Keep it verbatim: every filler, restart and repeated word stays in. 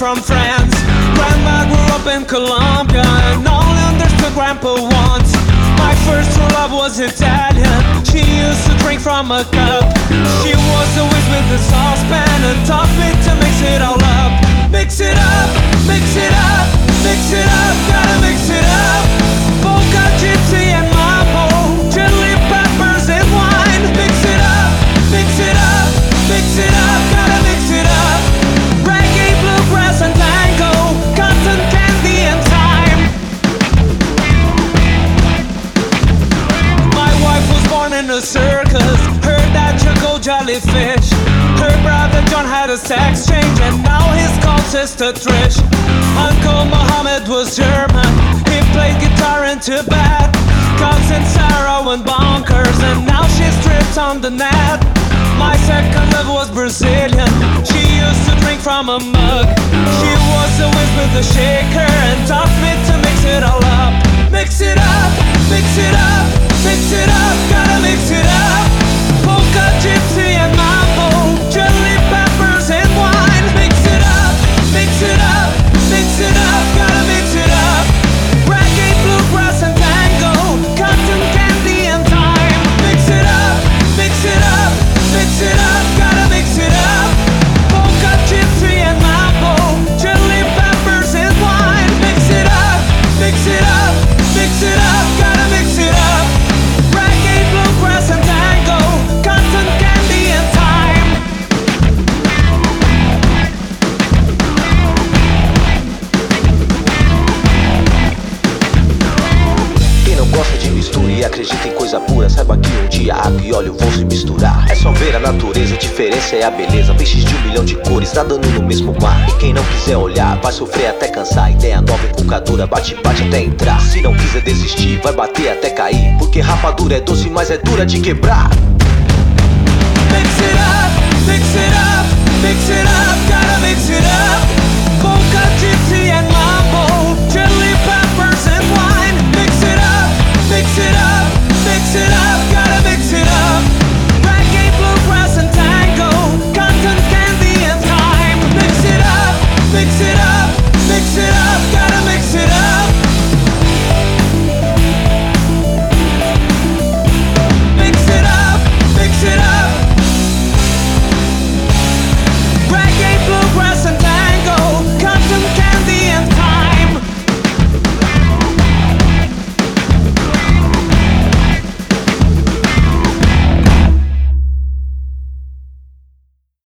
from France. Grandma grew up in Colombia and only understood Grandpa once. My first true love was Italian. She used to drink from a cup. She was always with the saucepan and taught me to mix it all up. Mix it up, mix it up, mix it up, gotta mix it up. Polka, gypsy and mambo, chili peppers and wine. Mix it up, mix it up, mix it up, gotta mix it up. Reggae, bluegrass and tango, cotton candy and thyme. My wife was born in a circus. Her dad took old jellyfish. Her brother John had a sex change and now he's called Sister Trish. Uncle Mohammed was German. He played guitar in Tibet. Cousin Sarah went bonkers and now she's stripped on the net. My second love was Brazilian. She used to drink from a mug. She was always with a shaker and taught me to mix it all up. Mix it up, mix it up, mix it up, gotta mix it up. Polka, gypsy and mambo, chili peppers and wine. Mix it up, mix it up, mix it up, gotta mix it up. Reggae, bluegrass and tango, cotton candy and thyme. Mix it up, mix it up, mix it up, gotta mix it up. Polka, gypsy and mambo, chili peppers and wine. Mix it up, mix it up, mix it up, gotta mix it up. Reggae, bluegrass and tango, cotton candy and thyme. Quem não gosta de mistura e acredita em coisa pura, saiba que um dia água e óleo vão se misturar. É só ver a natureza, a diferença é a beleza. Peixes de um milhão de cores nadando no mesmo mar. E quem não quiser olhar vai sofrer até cansar. Ideia nova, invocadora, bate, bate até entrar. Se não quiser desistir, vai bater até cair. Porque rapadura é doce, mas é dura de quebrar. Mix it up, mix it up, mix it up, gotta mix it up.